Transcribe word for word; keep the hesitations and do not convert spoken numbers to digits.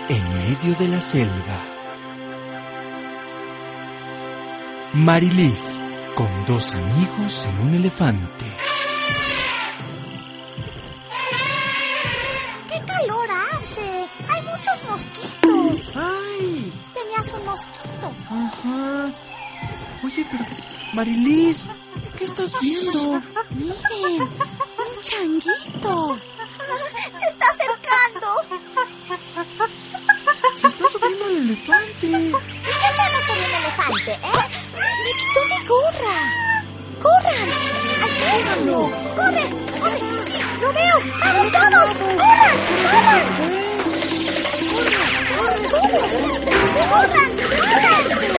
en medio de la selva. Marilis, con dos amigos en un elefante. ¡Qué calor hace! ¡Hay muchos mosquitos! ¡Ay! Tenías un mosquito. Ajá. Oye, pero... Marilis, ¿qué estás viendo? Miren, un changuito. Se está acercando. Se está subiendo al elefante. ¿Y qué hacemos con un elefante, eh? Me quitó mi gorra. ¡Corran! ¡Alcánzalo! ¡Corre! ¡Corre! ¡Sí! ¡Lo veo! ¡Vamos todos! ¡Corran! ¡Corran! ¡Corran! ¡Corran! ¡Corran! ¡Corran!